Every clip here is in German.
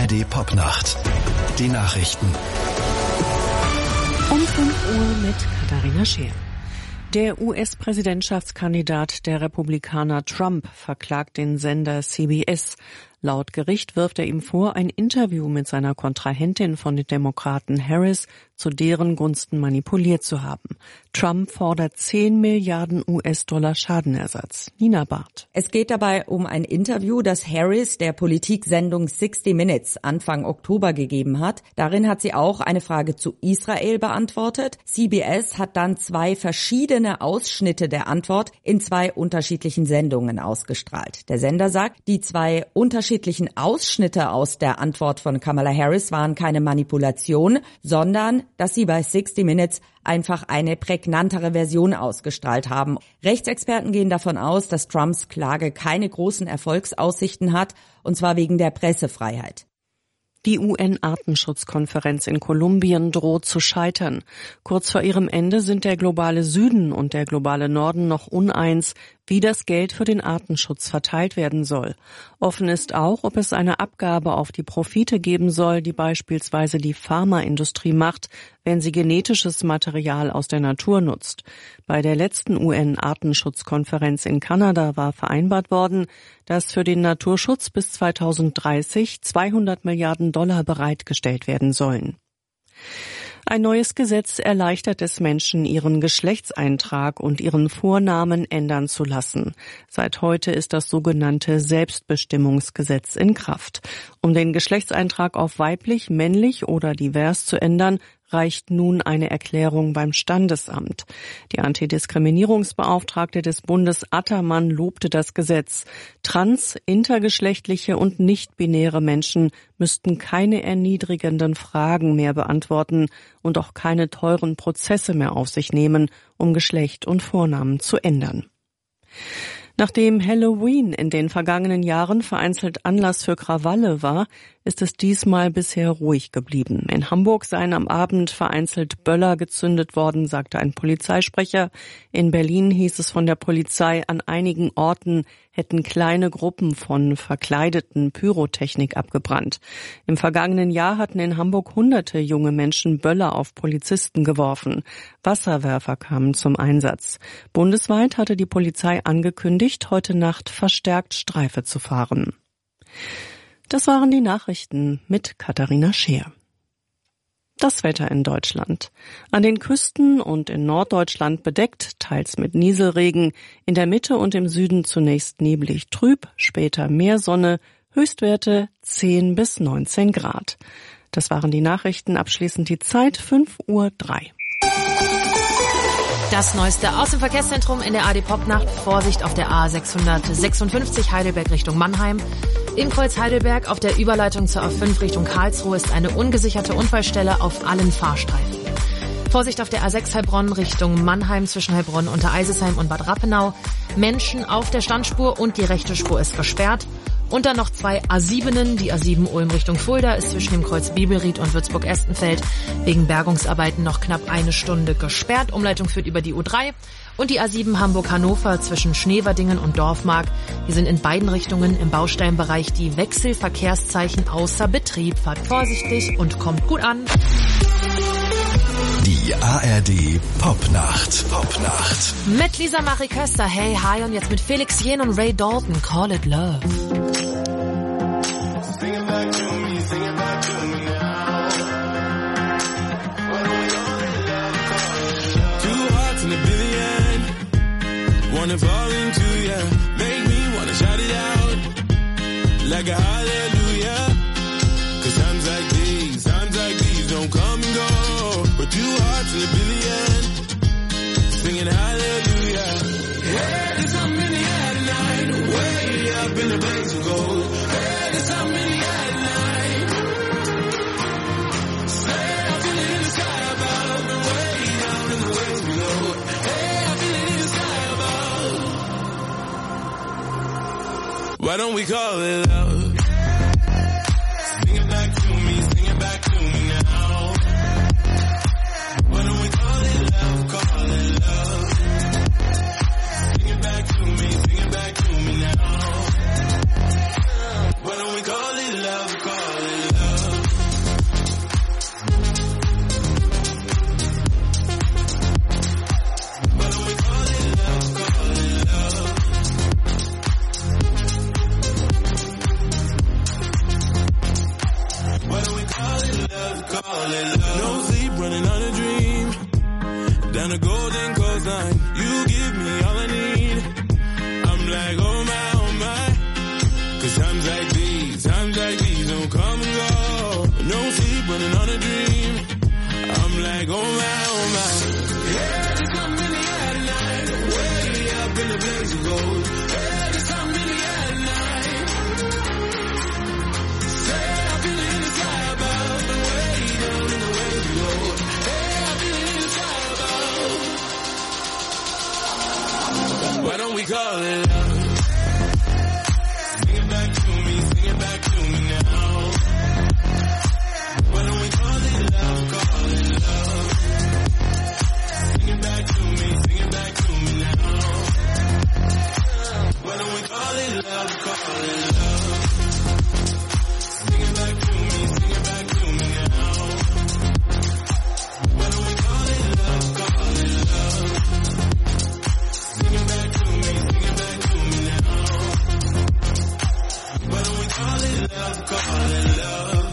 ARD Popnacht. Die Nachrichten. Um 5 Uhr mit Katharina Scheer. Der US-Präsidentschaftskandidat der Republikaner Trump verklagt den Sender CBS. Laut Gericht wirft er ihm vor, ein Interview mit seiner Kontrahentin von den Demokraten Harris zu deren Gunsten manipuliert zu haben. Trump fordert 10 Milliarden US-Dollar Schadenersatz. Nina Barth. Es geht dabei um ein Interview, das Harris der Politiksendung 60 Minutes Anfang Oktober gegeben hat. Darin hat sie auch eine Frage zu Israel beantwortet. CBS hat dann 2 verschiedene Ausschnitte der Antwort in 2 unterschiedlichen Sendungen ausgestrahlt. Der Sender sagt, die 2 unterschiedlichen Ausschnitte aus der Antwort von Kamala Harris waren keine Manipulation, sondern dass sie bei 60 Minutes einfach eine prägnantere Version ausgestrahlt haben. Rechtsexperten gehen davon aus, dass Trumps Klage keine großen Erfolgsaussichten hat, und zwar wegen der Pressefreiheit. Die UN-Artenschutzkonferenz in Kolumbien droht zu scheitern. Kurz vor ihrem Ende sind der globale Süden und der globale Norden noch uneins, wie das Geld für den Artenschutz verteilt werden soll. Offen ist auch, ob es eine Abgabe auf die Profite geben soll, die beispielsweise die Pharmaindustrie macht, wenn sie genetisches Material aus der Natur nutzt. Bei der letzten UN-Artenschutzkonferenz in Kanada war vereinbart worden, dass für den Naturschutz bis 2030 200 Milliarden Dollar bereitgestellt werden sollen. Ein neues Gesetz erleichtert es Menschen, ihren Geschlechtseintrag und ihren Vornamen ändern zu lassen. Seit heute ist das sogenannte Selbstbestimmungsgesetz in Kraft. Um den Geschlechtseintrag auf weiblich, männlich oder divers zu ändern, reicht nun eine Erklärung beim Standesamt. Die Antidiskriminierungsbeauftragte des Bundes Attermann lobte das Gesetz. Trans-, intergeschlechtliche und nicht-binäre Menschen müssten keine erniedrigenden Fragen mehr beantworten und auch keine teuren Prozesse mehr auf sich nehmen, um Geschlecht und Vornamen zu ändern. Nachdem Halloween in den vergangenen Jahren vereinzelt Anlass für Krawalle war, ist es diesmal bisher ruhig geblieben. In Hamburg seien am Abend vereinzelt Böller gezündet worden, sagte ein Polizeisprecher. In Berlin hieß es von der Polizei, an einigen Orten hätten kleine Gruppen von verkleideten Pyrotechnik abgebrannt. Im vergangenen Jahr hatten in Hamburg hunderte junge Menschen Böller auf Polizisten geworfen. Wasserwerfer kamen zum Einsatz. Bundesweit hatte die Polizei angekündigt, heute Nacht verstärkt Streife zu fahren. Das waren die Nachrichten mit Katharina Scheer. Das Wetter in Deutschland. An den Küsten und in Norddeutschland bedeckt, teils mit Nieselregen, in der Mitte und im Süden zunächst neblig trüb, später mehr Sonne, Höchstwerte 10 bis 19 Grad. Das waren die Nachrichten, abschließend die Zeit 5:03 Uhr. Das Neueste aus dem Verkehrszentrum in der ARD Popnacht. Vorsicht auf der A656 Heidelberg Richtung Mannheim. In Kreuz-Heidelberg auf der Überleitung zur A5 Richtung Karlsruhe ist eine ungesicherte Unfallstelle auf allen Fahrstreifen. Vorsicht auf der A6 Heilbronn Richtung Mannheim zwischen Heilbronn, Untereisesheim und Bad Rappenau. Menschen auf der Standspur und die rechte Spur ist gesperrt. Und dann noch 2 A7. Die A7 Ulm Richtung Fulda ist zwischen dem Kreuz Bibelried und Würzburg-Estenfeld wegen Bergungsarbeiten noch knapp 1 Stunde gesperrt. Umleitung führt über die U3. Und die A7 Hamburg-Hannover zwischen Schneverdingen und Dorfmark. Hier sind in beiden Richtungen im Bausteinbereich die Wechselverkehrszeichen außer Betrieb. Fahrt vorsichtig und kommt gut an. Die ARD Popnacht. Mit Lisa Marie Köster, Hey Hi, und jetzt mit Felix Jähn und Ray Dalton, Call It Love. Wanna fall into ya, make me wanna shout it out like a hallelujah. 'Cause times like these don't come and go. But 2 hearts in a billion, singing hallelujah. Hey, there's something in the air tonight, way up in the blaze of gold. Hey, there's something in the air tonight. Say, I feel it in the sky above, and way down in the waves below. Hey, I feel it in the sky above. Why don't we call it love? Sing it back to me, sing it back to me now. Why don't we call it love, call it love? Sing it back to me, sing it back to me now. Why don't we call it love, call it love? love, call it love. No sleep, running on a dream. Down the golden coastline, you give me all I need. I'm like, oh my, 'cause times like these don't come and go. No sleep, running on a dream. I'm like, oh my. Yeah, there's something in the air tonight, way up in the blaze of gold. Yeah, there's something in the air tonight. Say, I feel it in the sky above, and way down in the waves of gold. Hey, I feel it in the sky above. Why don't we call it love? Sing it back to me, sing it back to me now. Why don't we call it love, call it love? Sing it back to me now. Why don't we call it love, call it love? Sing it back to me now. Why don't we call it love, call it love? Sing it back to me now. Why don't we call it love, call it love?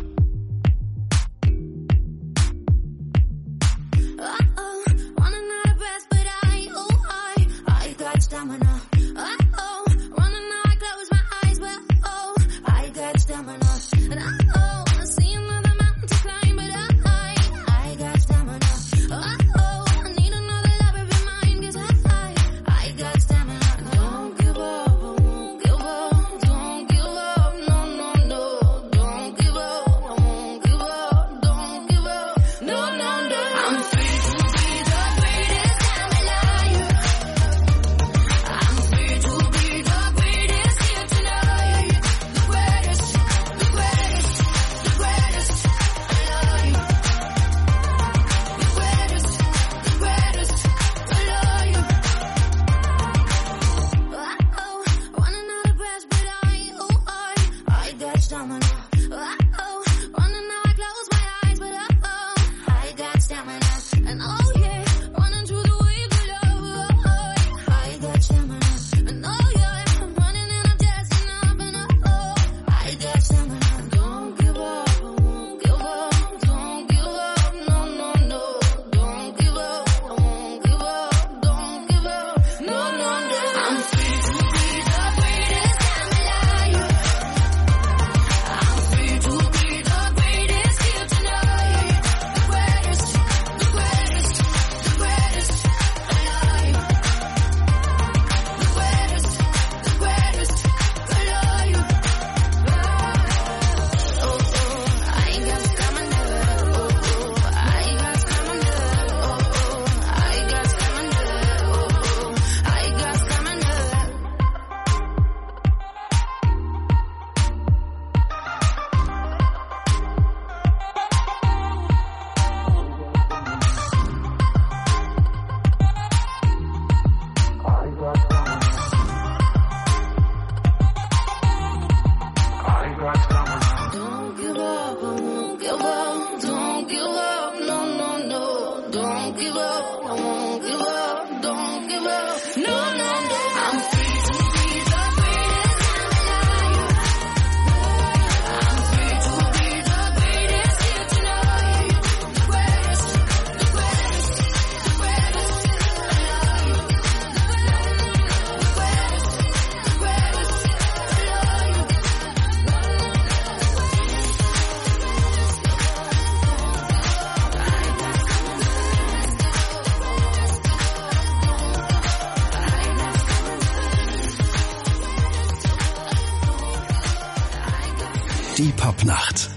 Die Popnacht.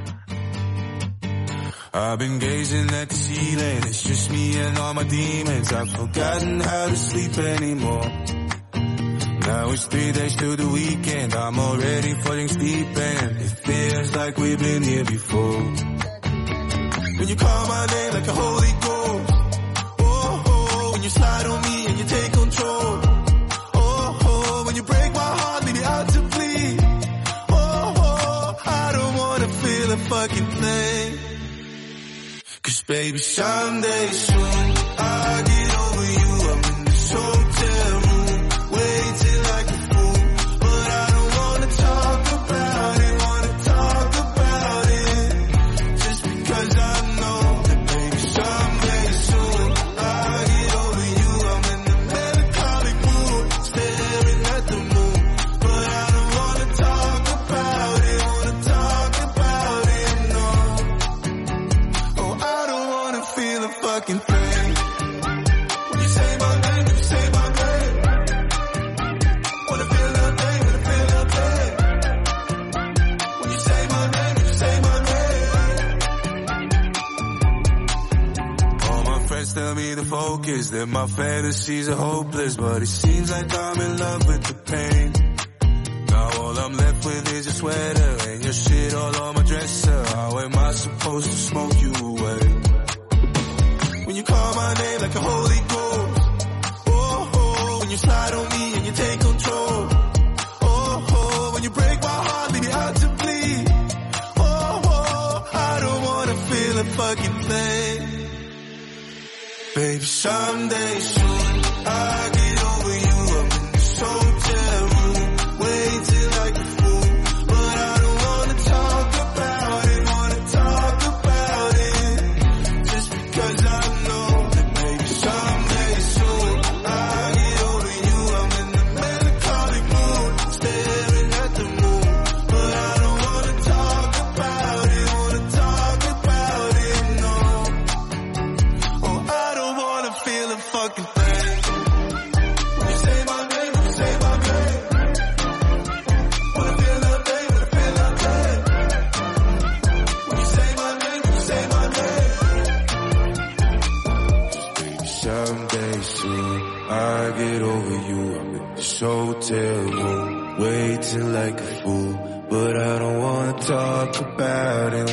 I've been gazing at the ceiling, it's just me and all my demons. I've forgotten how to sleep anymore. Now it's 3 days till the weekend, I'm already falling asleep and it feels like we've been here before. When you call my name like a holy ghost, oh, oh, when you slide on me and you take control, oh, oh, when you break my heart, leave me out to bleed, oh, oh, I don't wanna feel a fucking thing. 'Cause baby, someday soon I'll get over you. I'm in this hotel room, waiting like a fool, but I don't wanna talk about it, Just tell me the focus, that my fantasies are hopeless, but it seems like I'm in love with the pain. Now all I'm left with is your sweater and your shit all on my dresser. How am I supposed to smoke you away? When you call my name like a holy ghost, oh, oh, when you slide on me and you take control, oh, oh, when you break my heart, leave me out to bleed, oh, oh, I don't wanna feel a fucking thing. Baby, someday soon, I get over you, I'm in this hotel room, waiting like a fool, but I don't wanna talk about it, just because I know that maybe someday soon, I get over you, I'm in the melancholic mood, staring at the moon, but I don't wanna talk about it, no. Oh, I don't wanna feel a fucking thing. When you say my name, when you say my name, wanna feel nothing, wanna feel nothing. When you say my name, when you say my name. Just baby, someday soon, I get over you. I'm in this hotel room, waiting like a fool, but I don't wanna talk about it,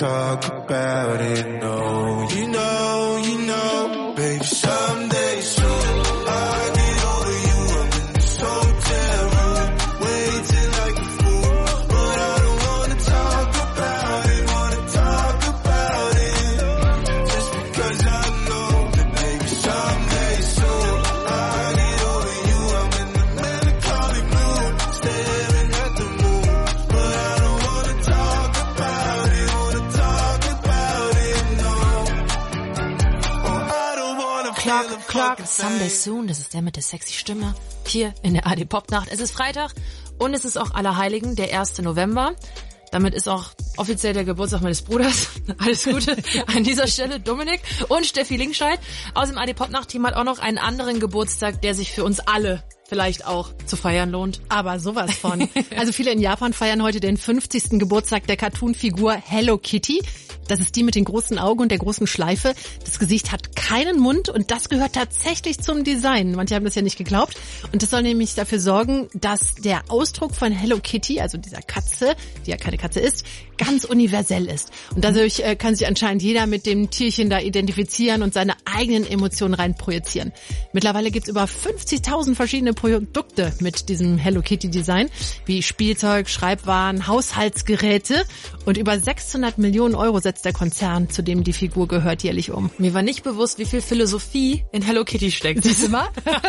no. You know, baby, someday soon, I get over you. I'm in this hotel room, waiting like a fool, but I don't wanna talk about it, just because I know that maybe someday soon, I get over you. I'm in the melancholic mood, staring at the moon, but I don't wanna talk about it, no. Oh, I don't wanna feel a Clark, fucking Someday thing. Soon, das ist der mit der sexy Stimme, hier in der AD Popnacht. Es ist Freitag und es ist auch Allerheiligen, der 1. November. Damit ist auch offiziell der Geburtstag meines Bruders. Alles Gute an dieser Stelle, Dominik und Steffi Linkscheid. Aus dem AD Popnacht-Team hat auch noch einen anderen Geburtstag, der sich für uns alle vielleicht auch zu feiern lohnt. Aber sowas von. Also viele in Japan feiern heute den 50. Geburtstag der Cartoon-Figur Hello Kitty. Das ist die mit den großen Augen und der großen Schleife. Das Gesicht hat keinen Mund und das gehört tatsächlich zum Design. Manche haben das ja nicht geglaubt. Und das soll nämlich dafür sorgen, dass der Ausdruck von Hello Kitty, also dieser Katze, die ja keine Katze ist, ganz universell ist. Und dadurch kann sich anscheinend jeder mit dem Tierchen da identifizieren und seine eigenen Emotionen rein projizieren. Mittlerweile gibt's über 50.000 verschiedene Produkte mit diesem Hello Kitty Design, wie Spielzeug, Schreibwaren, Haushaltsgeräte und über 600 Millionen Euro setzt der Konzern, zu dem die Figur gehört, jährlich um. Mir war nicht bewusst, wie viel Philosophie in Hello Kitty steckt. Siehst du mal?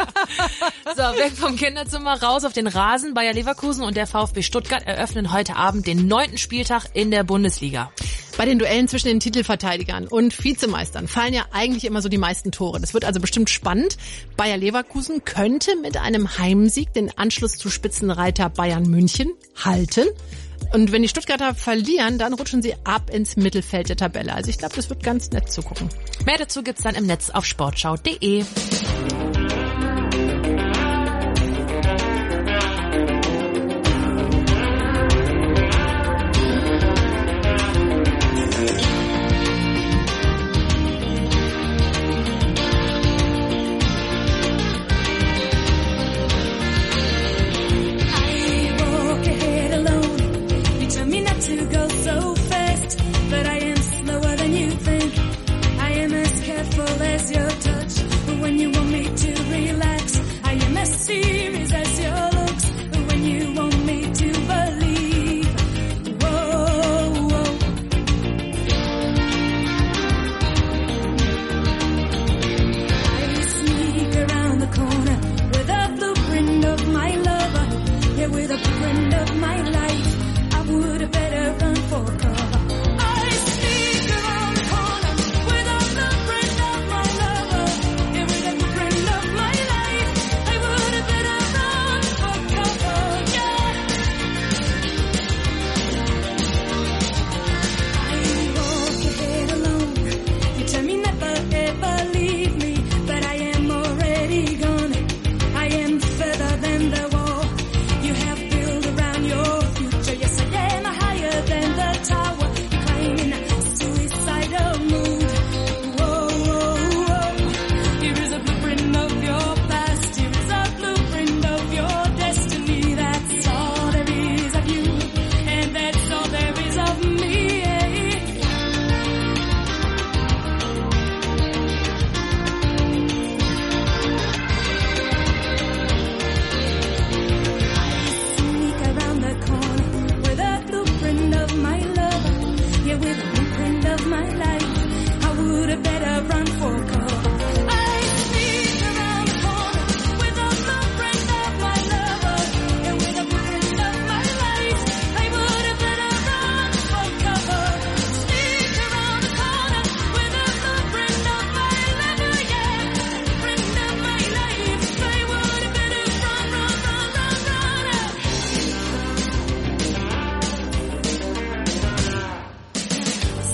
So, weg vom Kinderzimmer, raus auf den Rasen. Bayer Leverkusen und der VfB Stuttgart eröffnen heute Abend den 9. Spieltag in der Bundesliga. Bei den Duellen zwischen den Titelverteidigern und Vizemeistern fallen ja eigentlich immer so die meisten Tore. Das wird also bestimmt spannend. Bayer Leverkusen könnte mit einem Heimsieg den Anschluss zu Spitzenreiter Bayern München halten. Und wenn die Stuttgarter verlieren, dann rutschen sie ab ins Mittelfeld der Tabelle. Also ich glaube, das wird ganz nett zu gucken. Mehr dazu gibt's dann im Netz auf sportschau.de. With a friend of my life, I would have better run for cover.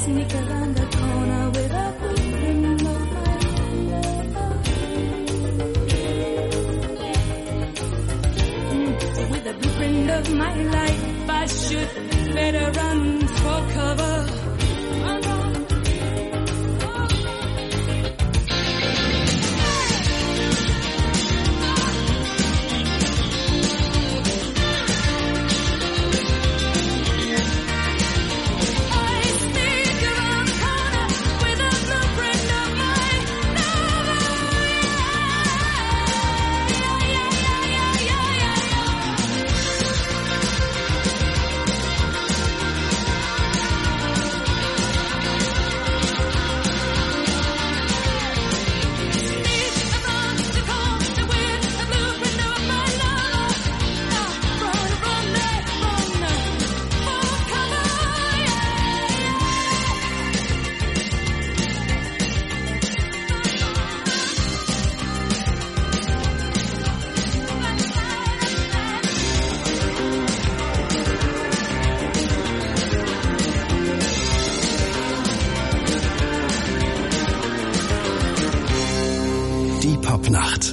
sneak around the corner with a blueprint of my love. With a blueprint of my life, I should better run for cover. Die Popnacht.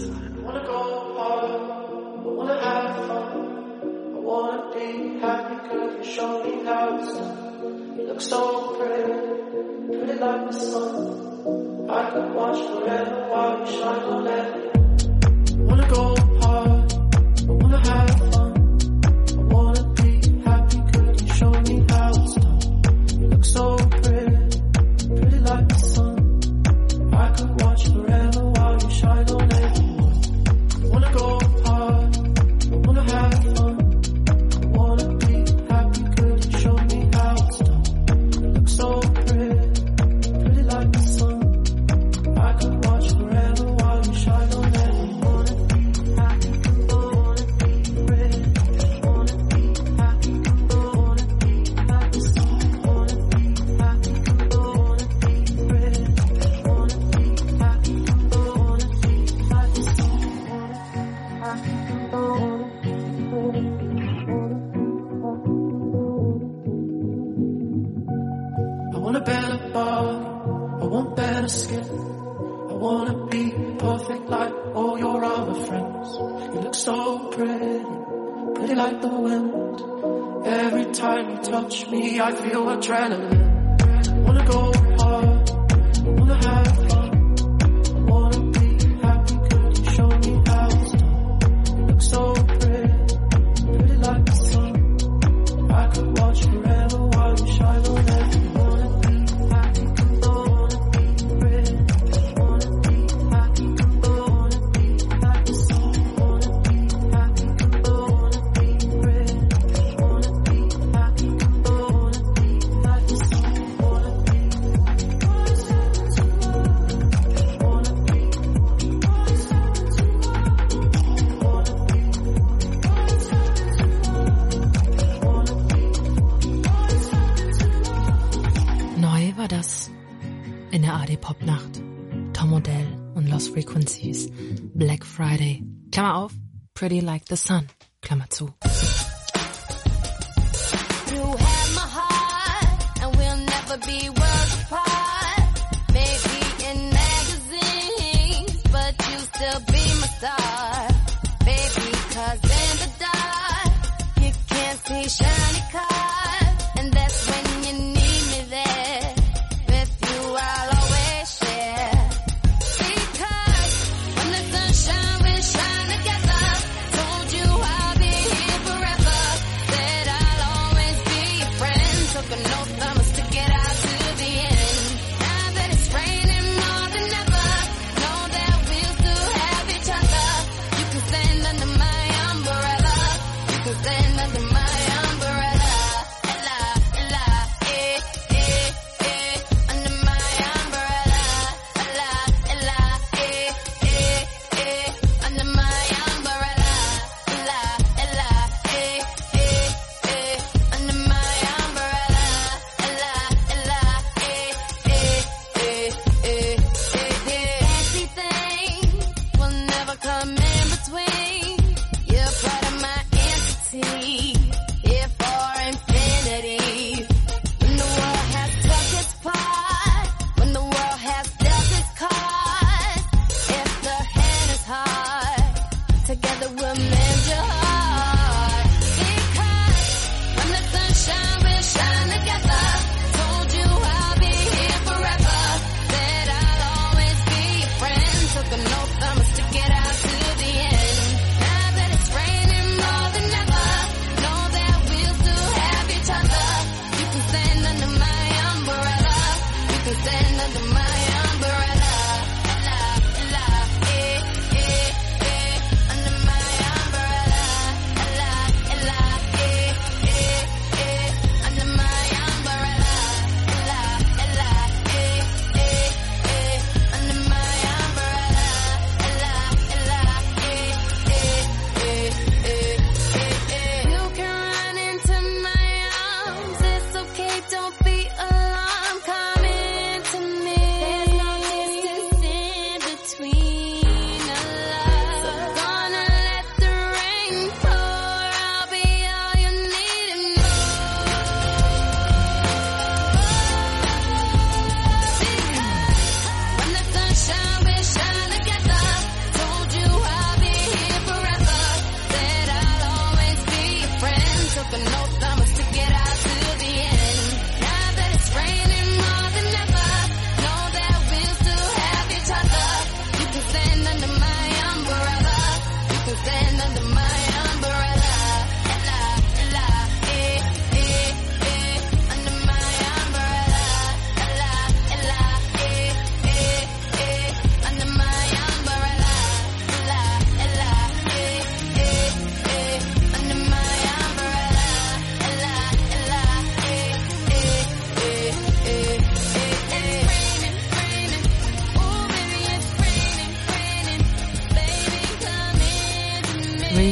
I feel adrenaline. Wanna go hard, wanna have fun, wanna be happy. Could you show me how it's done? You look so pretty like the sun. I could watch forever while you shine on everyone. Wanna be happy, wanna be pretty, wanna be happy, wanna be like the sun. Wanna be happy, wanna be pretty, wanna be happy. Neu war das in der AD Popnacht. Tom Odell und Lost Frequencies. Black Friday. Klammer auf. Pretty Like the Sun. Klammer zu. You have my heart and we'll never be worlds apart. Maybe in magazines, but you still be my star. Baby, 'cause in the dark, you can't see shiny cars. And that's when you need me there. With you I'll always share. Because when the sun shines, we shine together. Told you I'll be here forever. Said I'll always be your friend. Took an oath, I'ma stick it out to the end. Now that it's raining more than ever, know that we'll still have each other. You can stand under my umbrella. You can stand under my umbrella. Ella, ella, under my umbrella. Ella, ella, under my umbrella. Ella, ella, under my umbrella. Ella, ella, under my umbrella. Ella, ella, under my umbrella. Ella, ella,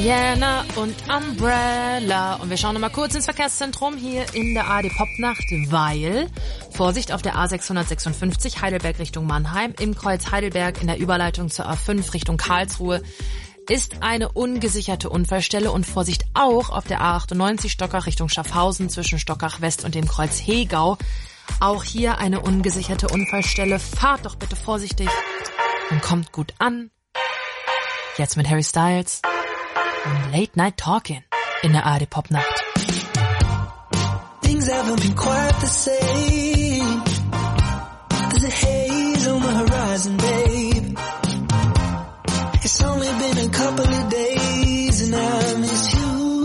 Rihanna und Umbrella. Und wir schauen nochmal kurz ins Verkehrszentrum hier in der ARD Popnacht, weil Vorsicht auf der A656 Heidelberg Richtung Mannheim, im Kreuz Heidelberg in der Überleitung zur A5 Richtung Karlsruhe ist eine ungesicherte Unfallstelle und Vorsicht auch auf der A98 Stockach Richtung Schaffhausen zwischen Stockach West und dem Kreuz Hegau. Auch hier eine ungesicherte Unfallstelle. Fahrt doch bitte vorsichtig und kommt gut an. Jetzt mit Harry Styles und Late Night Talking in der ARD Popnacht. Things haven't been quite the same. There's a haze on the horizon, babe. It's only been a couple of days and I miss you.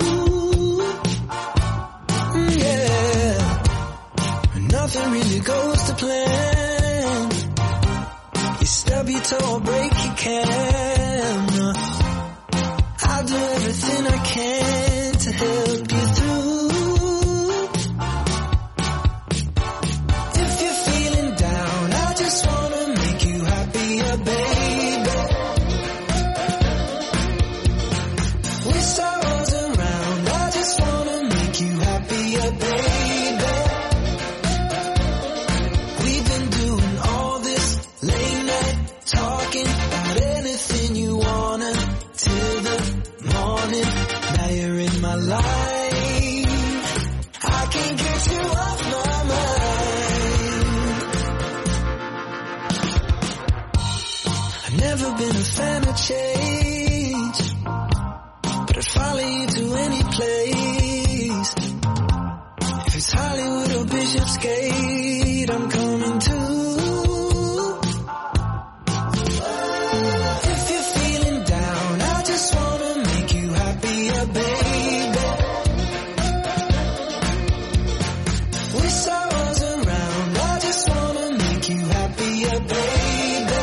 Yeah. Nothing really goes to plan. You stub your toe or break your can. I'll do everything I can to help you through. If you're feeling down, I just wanna make you happier, baby. With sorrows around, I just wanna make you happier, baby. We've been doing all this late night talking about anything you wanna till the morning. Now you're in my life. I can't get you off my mind. I've never been a fan of change, but I'd follow you to any place. If it's Hollywood or Bishopsgate, I'm coming too. If you're feeling down, I just wanna make you happier, baby. With sorrows around, I just wanna make you happier, baby.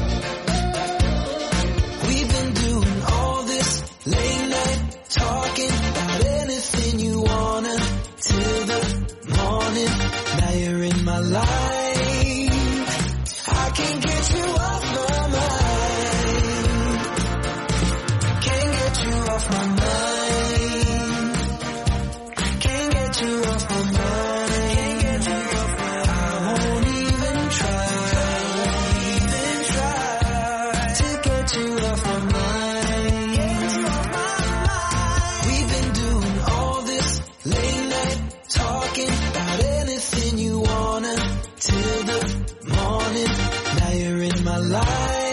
We've been doing all this late night talking about anything you wanna till the morning. Now you're in my life. I can't get you off my mind. Can't get you off my mind. Can't get you off my mind. I won't even try to get you off my mind. We've been doing all this late night talking about anything you wanna till the morning. Now you're in my life.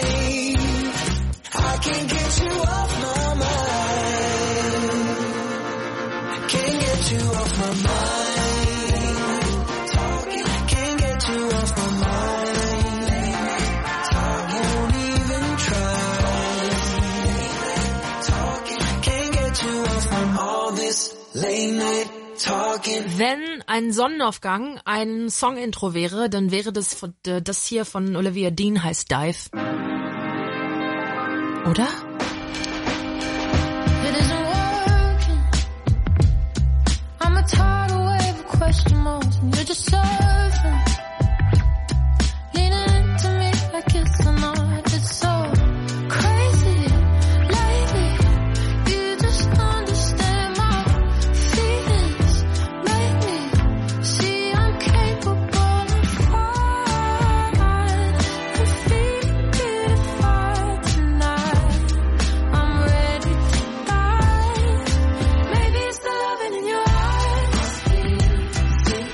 I can't get you off my mind. Can't get you off my mind. Can't get you off my mind. I won't even try. Can't get you off from all this late night talking. Wenn ein Sonnenaufgang ein Song-Intro wäre, dann wäre das hier von Olivia Dean, heißt Dive. Oder? It isn't working. I'm a tidal wave of question marks, and you're just surfing, leaning into me like it's a night. It's so crazy lately. You just understand my feelings, make me see I'm capable of flying and feel beautified tonight. I'm ready to dive. Maybe it's the loving in your eyes.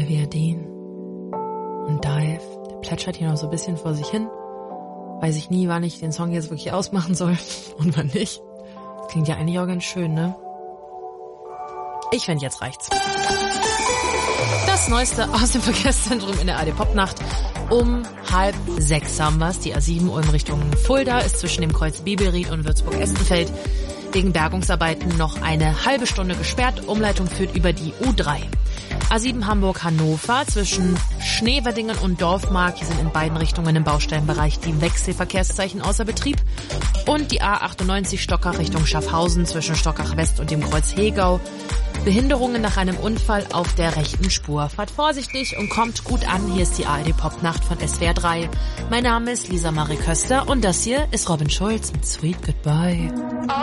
Dean und Dive. Der plätschert hier noch so ein bisschen vor sich hin. Weiß ich nie, wann ich den Song jetzt wirklich ausmachen soll und wann nicht. Das klingt ja eigentlich auch ganz schön, ne? Ich finde, jetzt reicht's. Das Neueste aus dem Verkehrszentrum in der AD Popnacht. Um 5:30 haben wir's. Die A7 Ulm Richtung Fulda ist zwischen dem Kreuz Bibelried und Würzburg-Estenfeld wegen Bergungsarbeiten noch eine halbe Stunde gesperrt. Umleitung führt über die U3. A7 Hamburg-Hannover zwischen Schneeweddingen und Dorfmark. Hier sind in beiden Richtungen im Baustellenbereich die Wechselverkehrszeichen außer Betrieb. Und die A98 Stockach Richtung Schaffhausen zwischen Stockach West und dem Kreuz Hegau. Behinderungen nach einem Unfall auf der rechten Spur. Fahrt vorsichtig und kommt gut an. Hier ist die ARD Popnacht von SWR 3. Mein Name ist Lisa Marie Köster und das hier ist Robin Schulz mit Sweet Goodbye.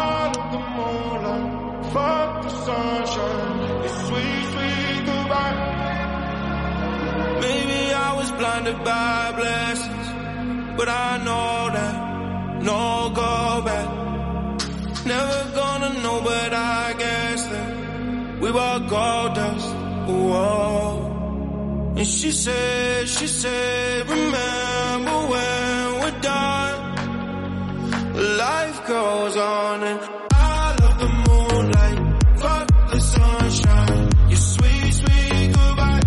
Maybe I was blinded by blessings, but I know that no go back. Never gonna know, but I guess that we were gold dust. Whoa. And she said, remember when we're done, life goes on and I love the moonlight, fuck the sunshine, your sweet, sweet goodbye.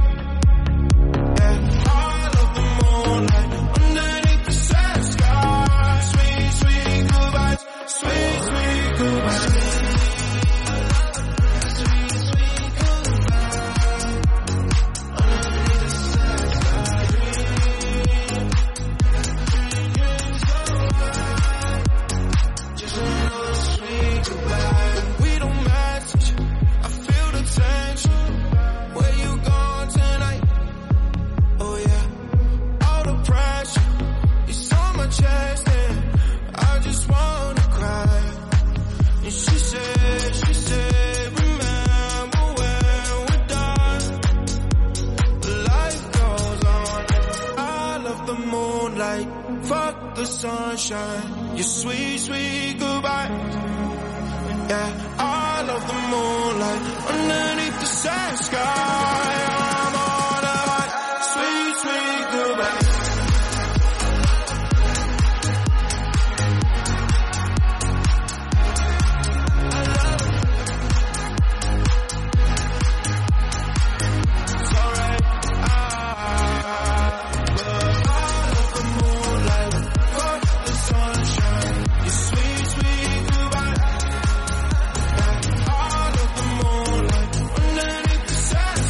Fuck the sunshine, your sweet, sweet goodbye. Yeah, I love the moonlight underneath the sad sky. I'm on a high, sweet, sweet goodbye. Sad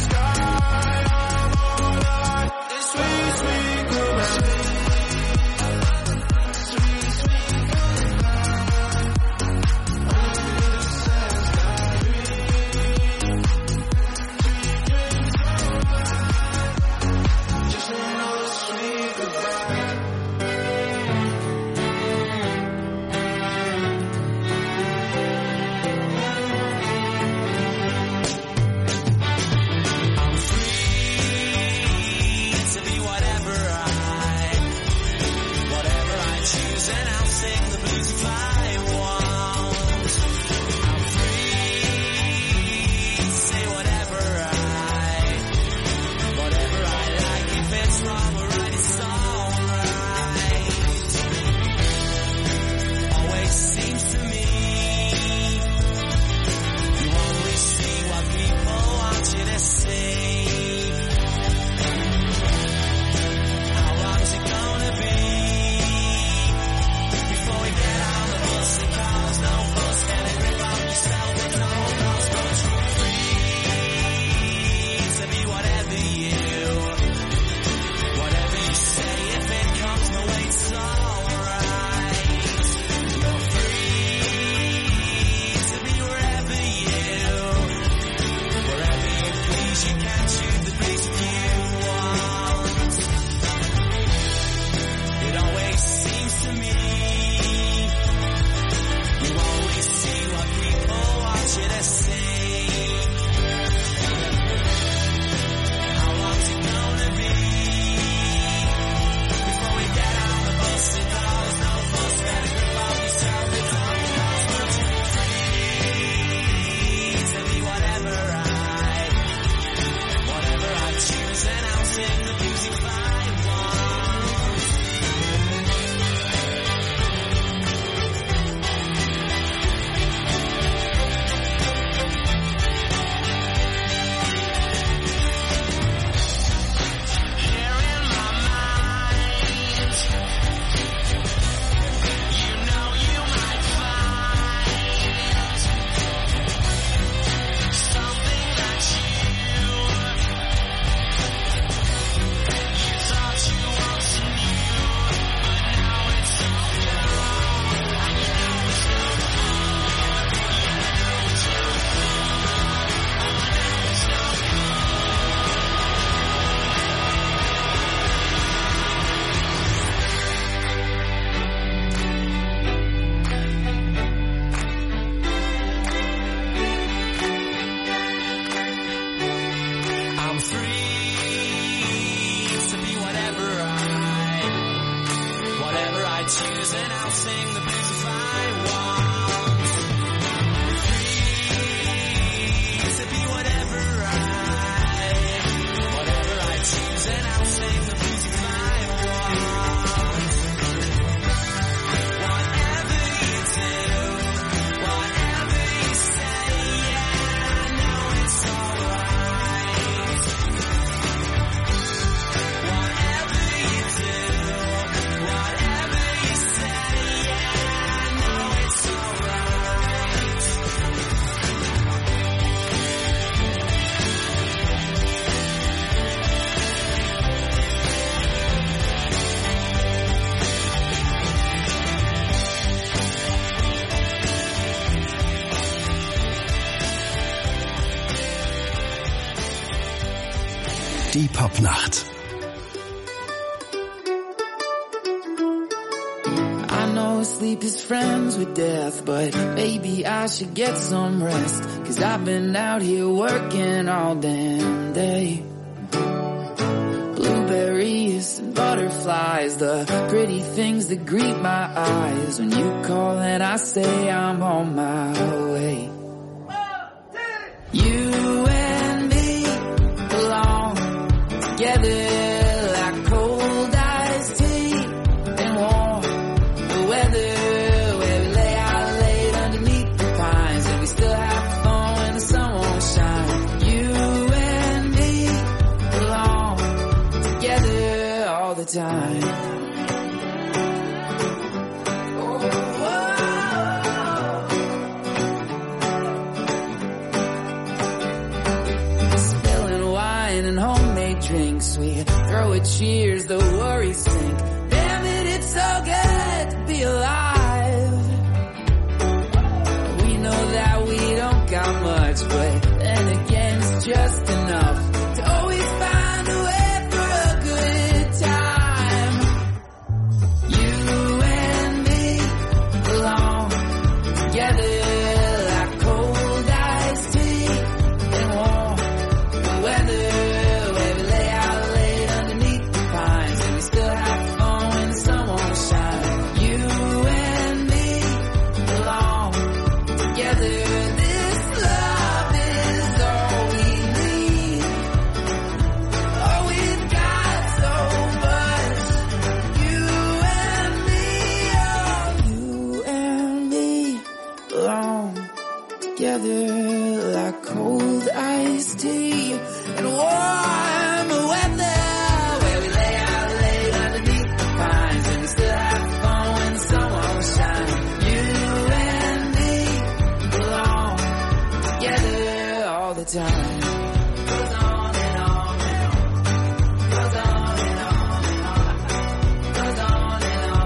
sing the blues if I want. Free to be whatever I choose, and I'll sing the blues if I want. Whatever you do, whatever you say, yeah, I know it's alright. Whatever you do, whatever you say, yeah, I know it's alright. Die Popnacht. I know sleep is friends with death, but maybe I should get some rest, 'cause I've been out here working all damn day. Blueberries and butterflies, the pretty things that greet my eyes when you call and I say I'm on my way. You and me belong together like cold iced tea and warm the weather, where we lay out late underneath the pines and we still have fun when the sun won't shine. You and me belong together all the time. Spilling wine and homemade drinks, we throw a cheers, the worries sink. Damn it, it's so good to be alive. We know that we don't got much, but then again it's just enough to always find a way for a good time. You and me belong together like cold iced tea and warm the weather, where we lay out late underneath the pines and we still have fun when the sun won't shine. You and me belong together. This love is all we need. Oh, we've got so much. You and me, oh, you and me belong together like cold iced tea and warm weather, where we lay out late underneath the pines and we still have fun when the sun won't shine. You and me belong together all the time. Goes on and on and on. Goes on and on and on. Goes on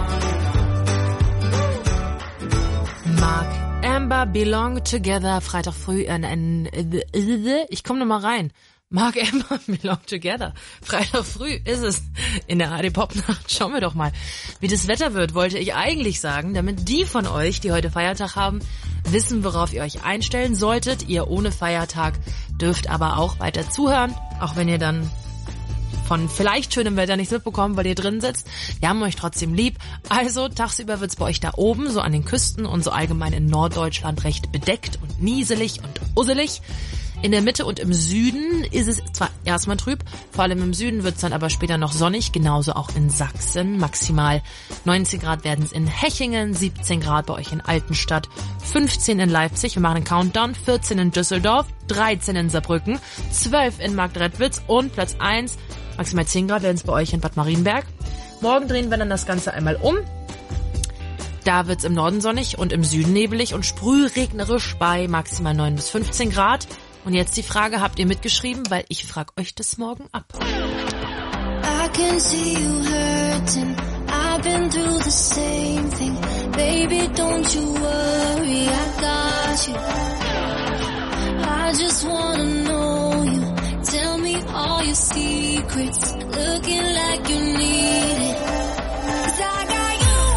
and on and on. Mark Amber, Belong Together, Freitag früh ich komme noch mal rein. Mark Amber, Belong Together. Freitag früh ist es in der AD Popnacht. Schauen wir doch mal, wie das Wetter wird, wollte ich eigentlich sagen, damit die von euch, die heute Feiertag haben, wissen, worauf ihr euch einstellen solltet. Ihr ohne Feiertag dürft aber auch weiter zuhören, auch wenn ihr dann von vielleicht schönem Wetter nichts mitbekommen, weil ihr drin sitzt. Wir haben euch trotzdem lieb. Also tagsüber wird's bei euch da oben, so an den Küsten und so allgemein in Norddeutschland recht bedeckt und nieselig und usselig. In der Mitte und im Süden ist es zwar erstmal trüb, vor allem im Süden wird's dann aber später noch sonnig, genauso auch in Sachsen. Maximal 19 Grad werden es in Hechingen, 17 Grad bei euch in Altenstadt, 15 in Leipzig, wir machen einen Countdown, 14 in Düsseldorf, 13 in Saarbrücken, 12 in Marktredwitz und Platz 1, maximal 10 Grad werden es bei euch in Bad Marienberg. Morgen drehen wir dann das Ganze einmal um. Da wird's im Norden sonnig und im Süden nebelig und sprühregnerisch bei maximal 9 bis 15 Grad. Und jetzt die Frage, habt ihr mitgeschrieben? Weil ich frage euch das morgen ab. I can see you hurting. I've been through the same thing. Baby, don't you worry, I got you. I just wanna know you. Tell me all your secrets. Looking like you need it. 'Cause I got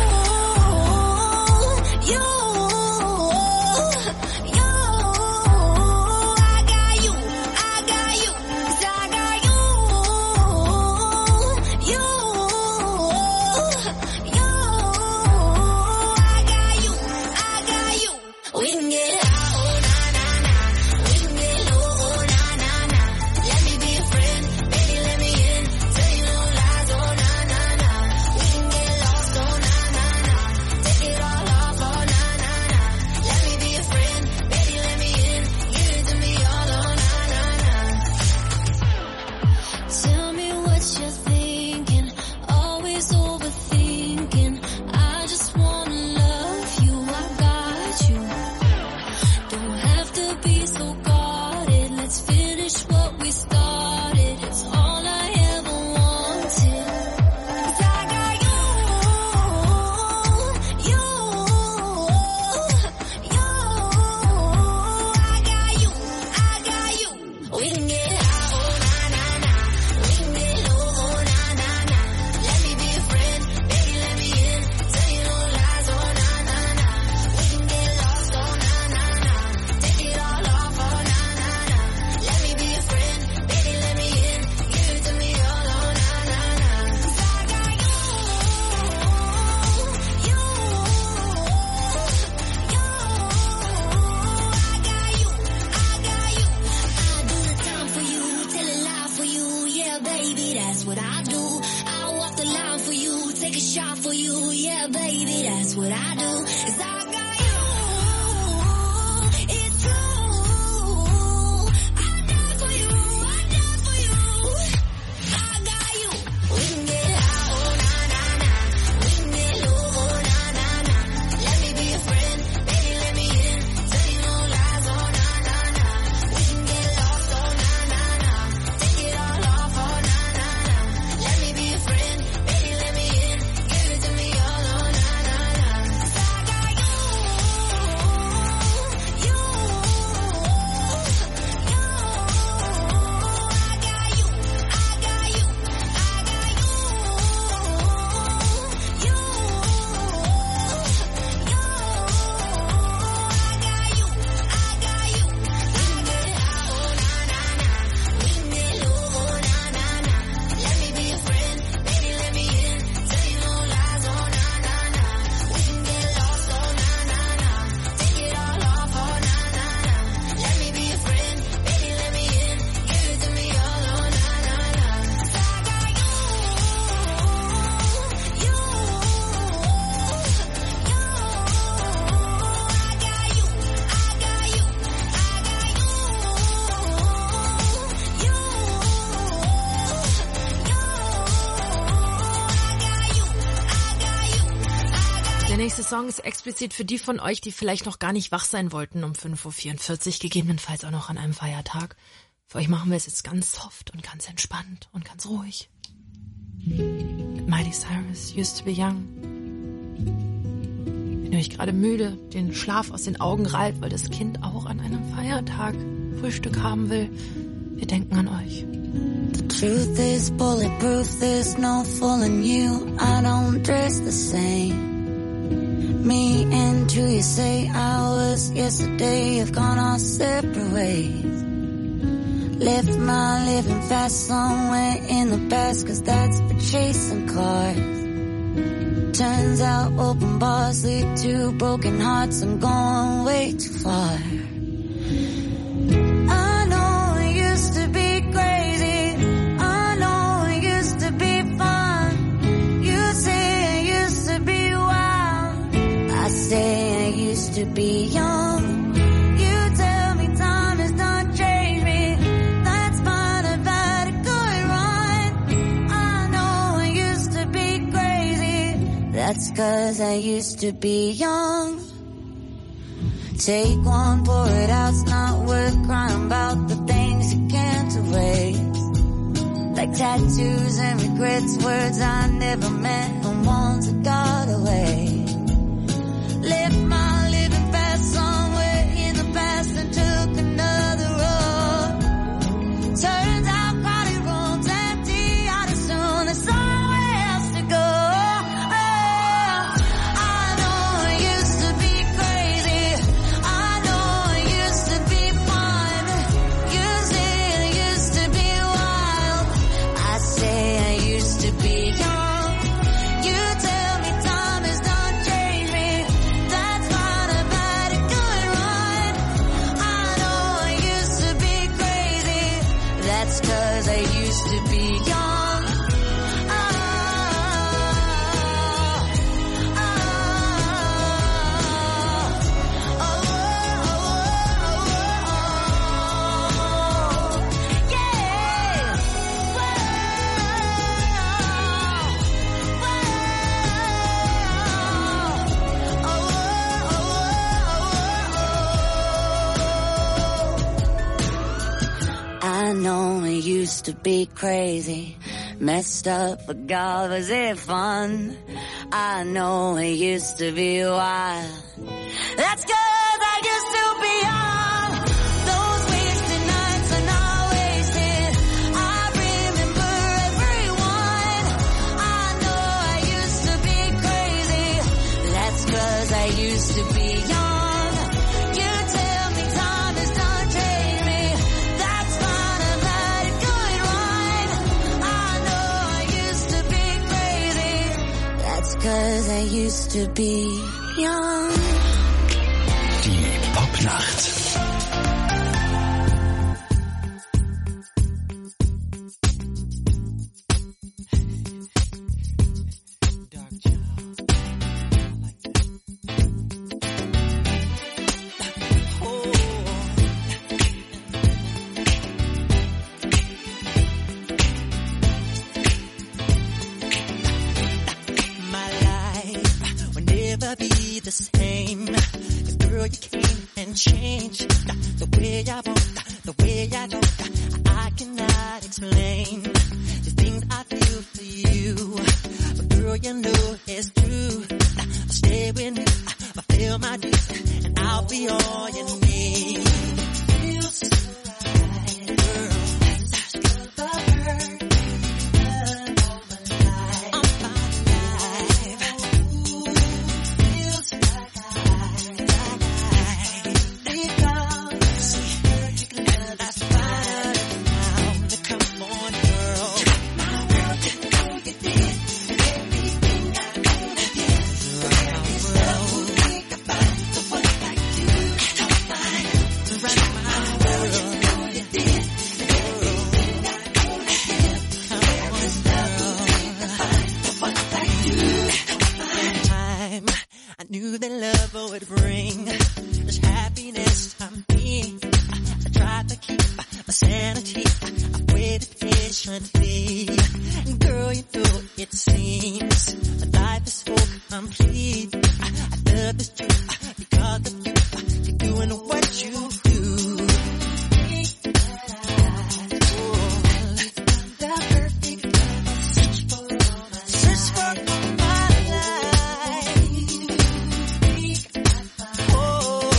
you. nächste Song ist explizit für die von euch, die vielleicht noch gar nicht wach sein wollten um 5.44 Uhr, gegebenenfalls auch noch an einem Feiertag. Für euch machen wir es jetzt ganz soft und ganz entspannt und ganz ruhig. Mit Miley Cyrus, Used to be Young. Wenn ihr euch gerade müde den Schlaf aus den Augen reibt, weil das Kind auch an einem Feiertag Frühstück haben will, wir denken an euch. The truth is bulletproof, there's no fooling you. I don't dress the same. Me and who you say I was yesterday have gone our separate ways. Left my living fast somewhere in the past, 'cause that's for chasing cars. Turns out open bars lead to broken hearts. I'm going way too far. I know it used to be crazy. I know it used to be fun. You say it used to be wild. I say I used to be young. You tell me time has not changed me. That's fine, I've had a good run. I know I used to be crazy. That's 'cause I used to be young. Take one, pour it out, it's not worth crying about the things you can't erase. Like tattoos and regrets, words I never meant and ones that got away. Left my living fast somewhere in the past and took another road. Turns out crowded rooms empty out as soon, there's somewhere else to go. I know it used to be crazy. I know it used to be fun. You say it used to be wild. I say I used to be young. You tell me time has done changed me. That's fine, I've had a good run. I know I used to be crazy. That's 'cause I used to be young. I know it used to be crazy, messed up, but God, was it fun? I know it used to be wild. That's 'cause I used to be young. Those wasted nights are not wasted. I remember everyone. I know I used to be crazy. That's 'cause I used to be young. You tell me time has done changed me. That's fine, I've had a good run. I know I used to be crazy. That's 'cause I used to be young. Die Popnacht. My life will never be the same. 'Cause girl, you came and changed the way I walk, the way I talk. I cannot explain the things I feel for you. But girl, you know it's true. I'll stay with you, I'll feel my dues, and I'll be all you need. Feels so right, girl. That's the perfect love of my life. Of my life. Ooh, feels like I think I'll see. That's fine now. Come on, girl. My world, you know you did everything I could have did. There is nothing about the one like you. I don't mind. Right, my world, you know you did everything I could have did. There is nothing about the one like you. I don't mind. Time I knew that love would bring this happiness to me. I tried to keep my sanity. I waited patiently. Girl, you know it seems my life is so complete. the truth. Because the truth, you're doing what you do. Search for my life. Oh,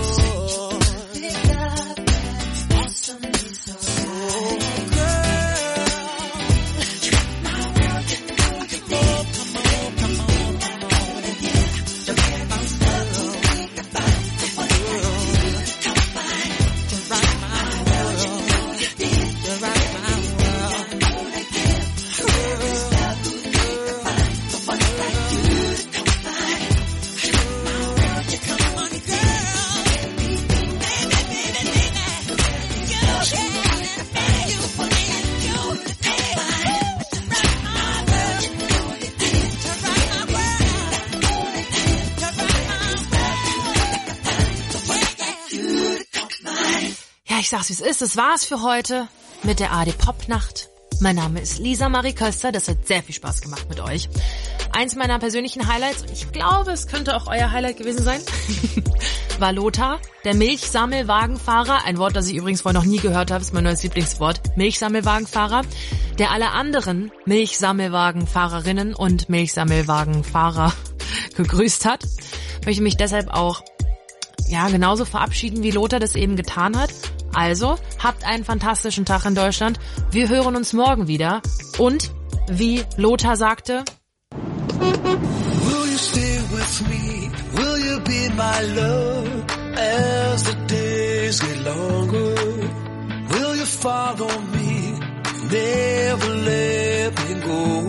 Ich sag's wie es ist, das war's für heute mit der ARD Popnacht. Mein Name ist Lisa Marie Köster, das hat sehr viel Spaß gemacht mit euch. Eins meiner persönlichen Highlights, und ich glaube, es könnte auch euer Highlight gewesen sein, war Lothar, der Milchsammelwagenfahrer, ein Wort, das ich übrigens vorher noch nie gehört habe, ist mein neues Lieblingswort, Milchsammelwagenfahrer, der alle anderen Milchsammelwagenfahrerinnen und Milchsammelwagenfahrer gegrüßt hat. Ich möchte mich deshalb auch genauso verabschieden, wie Lothar das eben getan hat. Also, habt einen fantastischen Tag in Deutschland. Wir hören uns morgen wieder. Und, wie Lothar sagte, Will you stay with me? Will you be my love as the days get longer? Will you follow me? Never let me go.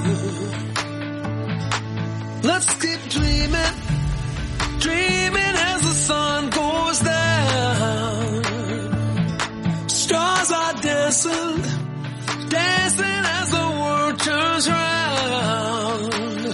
Let's keep dreaming, dreaming as the sun goes down. Stars are dancing, dancing as the world turns round.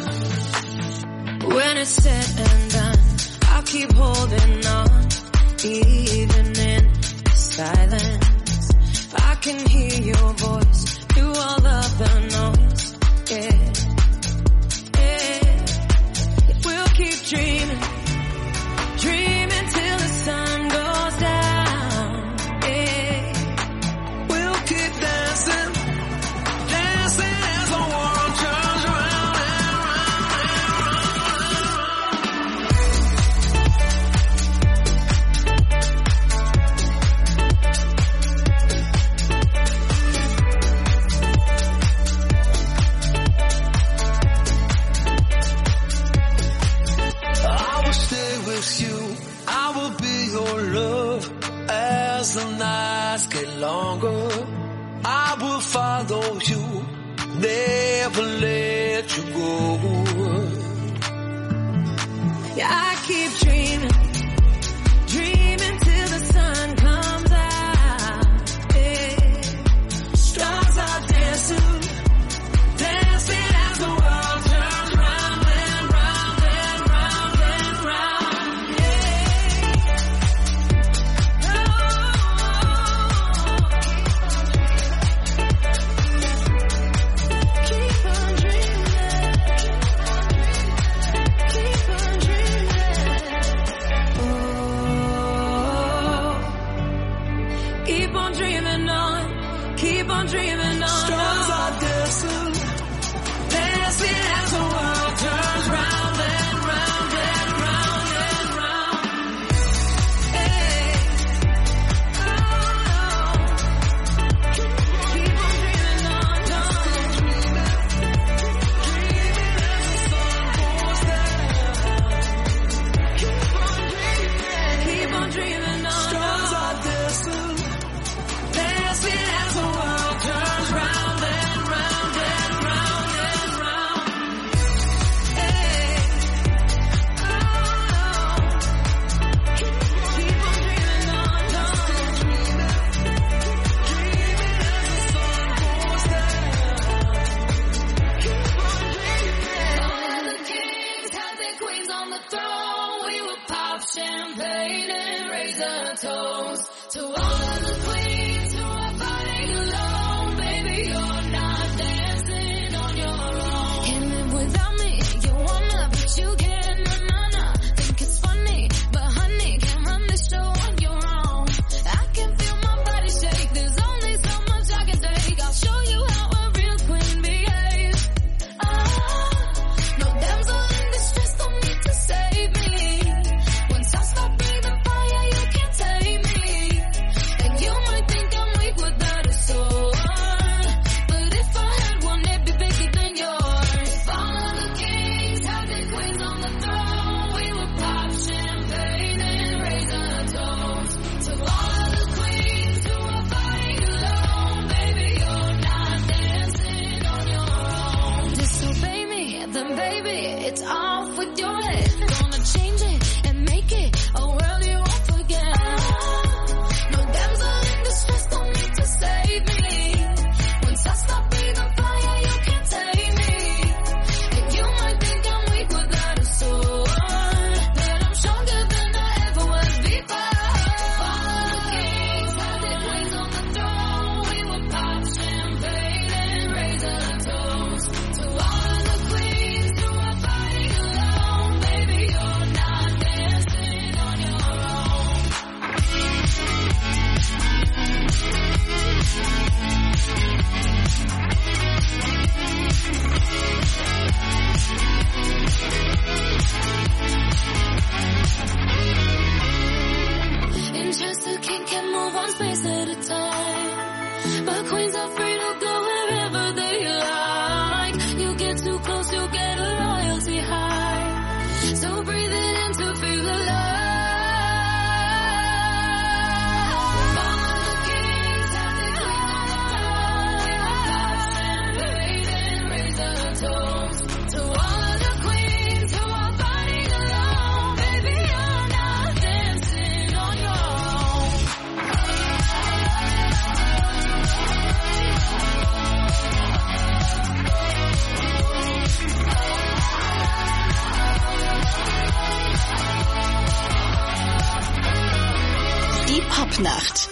When it's said and done, I'll keep holding on, even in silence. I can hear your voice through all of the noise. Yeah, yeah. We'll keep dreaming, dreaming till the sun goes down. Yeah, we'll keep dancing, dancing as the world turns round and round I will stay with you, I will be your love as the nights get longer. I will follow you, never let you go. yeah, I keep dreaming, dreaming till the sun comes out. Yeah. Stars are dancing, dancing as the world turns round and round and round and round. Yeah. Keep on dreaming, keep on dreaming. Oh, keep on dreaming on, keep on dreaming on. Stars are dancing, Dancing as the world turns round and round and round and round. Hey. Oh, keep on dreaming on, dreaming as the sun goes down. Keep on dreaming on. stars are dancing. Dancing as the world turns round and round and at a time. But queens are free to go wherever they like. You get too close, you'll get a loyalty high. So breathe it in to feel alive. Die Popnacht.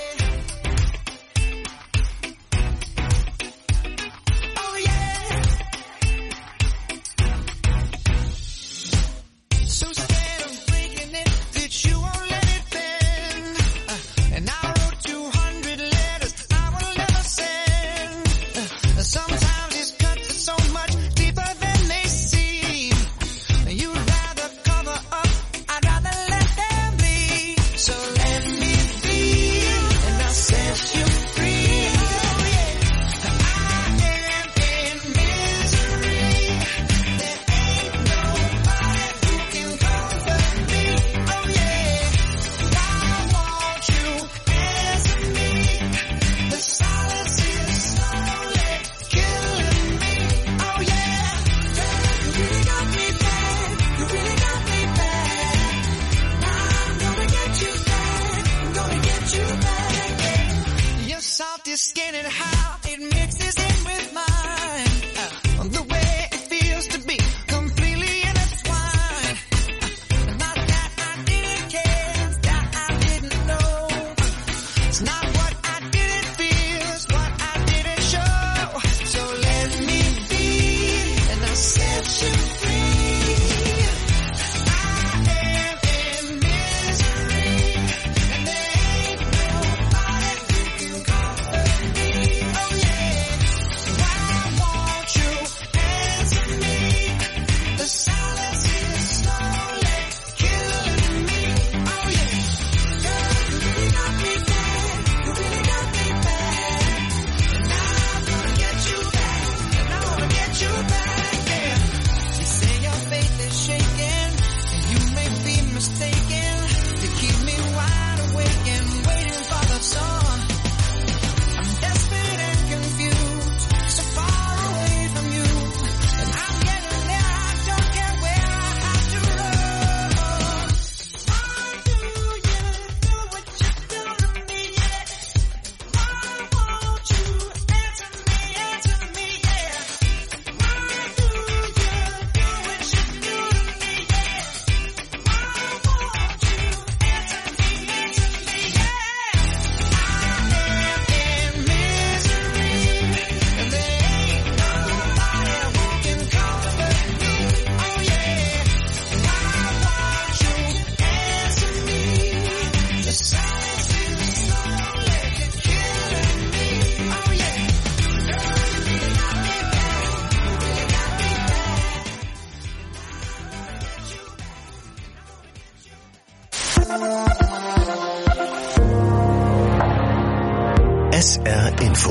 SR Info.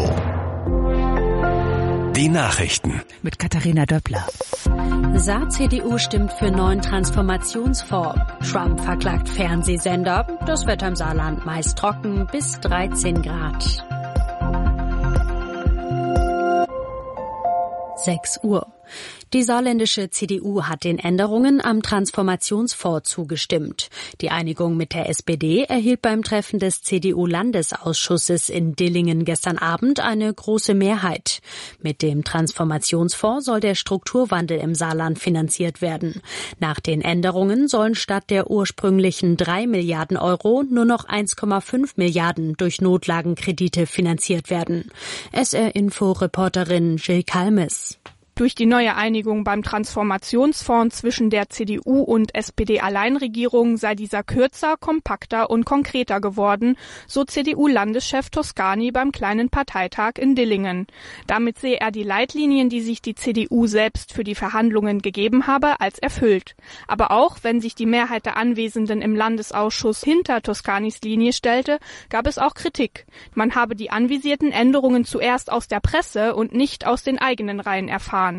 Die Nachrichten. Mit Katharina Döppler. Saar-CDU stimmt für neuen Transformationsfonds. Trump verklagt Fernsehsender. Das Wetter im Saarland meist trocken bis 13 Grad. 6 Uhr. Die saarländische CDU hat den Änderungen am Transformationsfonds zugestimmt. Die Einigung mit der SPD erhielt beim Treffen des CDU-Landesausschusses in Dillingen gestern Abend eine große Mehrheit. Mit dem Transformationsfonds soll der Strukturwandel im Saarland finanziert werden. Nach den Änderungen sollen statt der ursprünglichen 3 Milliarden Euro nur noch 1,5 Milliarden durch Notlagenkredite finanziert werden. SR-Info-Reporterin Jill Kalmes. Durch die neue Einigung beim Transformationsfonds zwischen der CDU und SPD-Alleinregierung sei dieser kürzer, kompakter und konkreter geworden, so CDU-Landeschef Toscani beim kleinen Parteitag in Dillingen. Damit sehe er die Leitlinien, die sich die CDU selbst für die Verhandlungen gegeben habe, als erfüllt. Aber auch wenn sich die Mehrheit der Anwesenden im Landesausschuss hinter Toscanis Linie stellte, gab es auch Kritik. Man habe die anvisierten Änderungen zuerst aus der Presse und nicht aus den eigenen Reihen erfahren.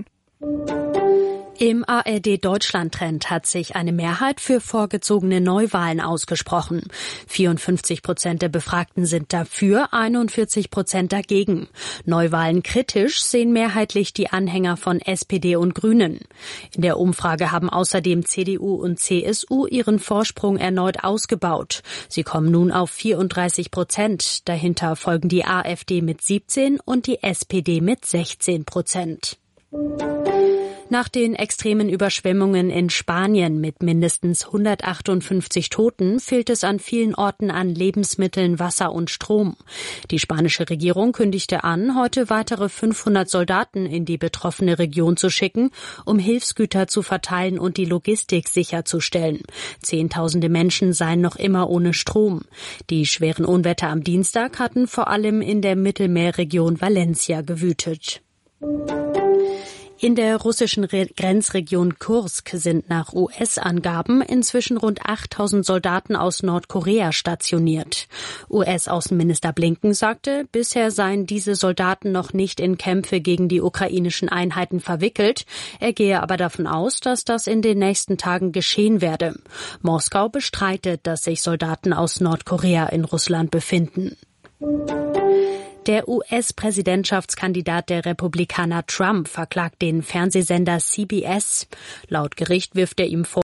Im ARD-Deutschland-Trend hat sich eine Mehrheit für vorgezogene Neuwahlen ausgesprochen. 54% der Befragten sind dafür, 41% dagegen. Neuwahlen kritisch sehen mehrheitlich die Anhänger von SPD und Grünen. In der Umfrage haben außerdem CDU und CSU ihren Vorsprung erneut ausgebaut. Sie kommen nun auf 34%. Dahinter folgen die AfD mit 17% und die SPD mit 16%. Nach den extremen Überschwemmungen in Spanien mit mindestens 158 Toten fehlt es an vielen Orten an Lebensmitteln, Wasser und Strom. Die spanische Regierung kündigte an, heute weitere 500 Soldaten in die betroffene Region zu schicken, um Hilfsgüter zu verteilen und die Logistik sicherzustellen. Zehntausende Menschen seien noch immer ohne Strom. Die schweren Unwetter am Dienstag hatten vor allem in der Mittelmeerregion Valencia gewütet. In der russischen Grenzregion Kursk sind nach US-Angaben inzwischen rund 8.000 Soldaten aus Nordkorea stationiert. US-Außenminister Blinken sagte, bisher seien diese Soldaten noch nicht in Kämpfe gegen die ukrainischen Einheiten verwickelt. Er gehe aber davon aus, dass das in den nächsten Tagen geschehen werde. Moskau bestreitet, dass sich Soldaten aus Nordkorea in Russland befinden. Der US-Präsidentschaftskandidat der Republikaner Trump verklagt den Fernsehsender CBS. Laut Gericht wirft er ihm vor,